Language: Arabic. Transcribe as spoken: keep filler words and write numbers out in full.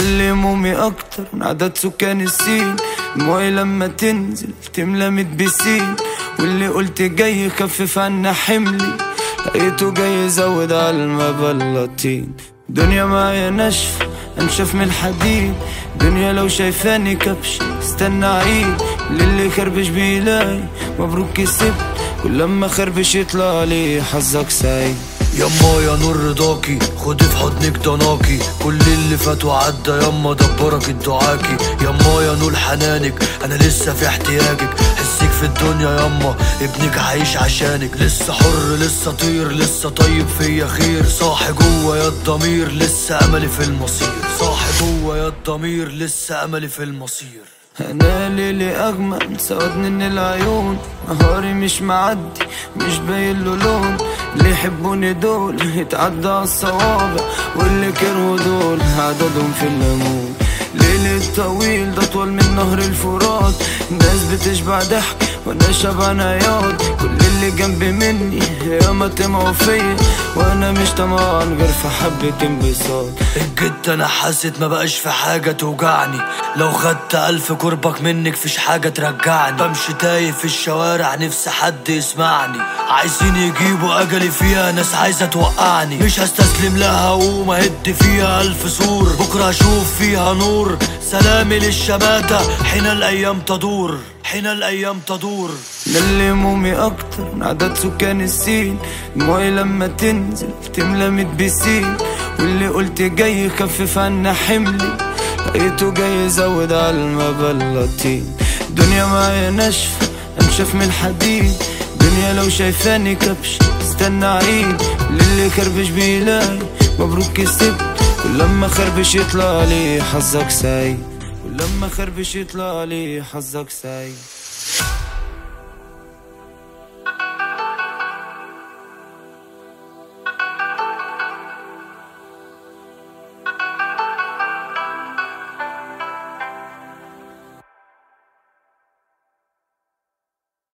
اللي همومي اكتر من عدد سكان السين. دموعي لما تنزل تملى ميت بسين، واللي قلت جاي يخفف عنا حملي لقيته جاي يزود على المبلطين. دنيا معايا ناشفة انشف من الحديد، دنيا لو شايفاني كبش استنى عيد. للي خربش بيلاقي مبروك كسبت، كل لما خربش يطلع لي حظك سعيد. يما يا نور رضاكي خدي في حضنك ضناكي، كل اللي فات وعدى يما دبرك الدعاكي. يما يا نور حنانك انا لسه في احتياجك، حسك في الدنيا يما ابنك عايش عشانك. لسه حر لسه طير لسه طيب فيا خير، صاحي جوا يا الضمير لسه املي في المصير. صاحي جوا يا الضمير لسه املي في المصير. انا ليلي اغمق سودني من العيون، نهاري مش معدي مش باين له لون. اللي يحبوني دول يتعدى على الصوابع، واللي كرهوا دول عددهم في الليمون. ليلي الطويل ده طول من نهر الفرات، الناس بتشبع ضحك وانا شبعان عياط. كل اللي جنبي مني ياما طمعوا فيا، وانا مش طمعان غير في حبة انبساط. الجد انا حاسد ما بقاش في حاجة توجعني، لو خدت الف قربك منك فيش حاجة ترجعني. بمشي تايه في الشوارع نفسي حد يسمعني، عايزين يجيبوا اجلي فيها ناس عايزة توقعني. مش هستسلم لها وقوم اهد فيها الف سور، بكرة اشوف فيها نور. سلامي للشماتة حين الايام تدور، حين الايام تدور. اللي همومي اكتر من عدد سكان السين، دموعي لما تنزل تملى ميت بسين. واللي قلت جاي يخفف عنا حملي لقيته جاي يزود على المبلطين. دنيا معايا ناشفة انشف من الحديد، دنيا لو شايفاني كبش استنى عيد. للي خربش بيلاقي مبروك كسبت، كل لما خربش يطلع لي حظك سعيد. كل لما خربش يطلع لي حظك سعيد.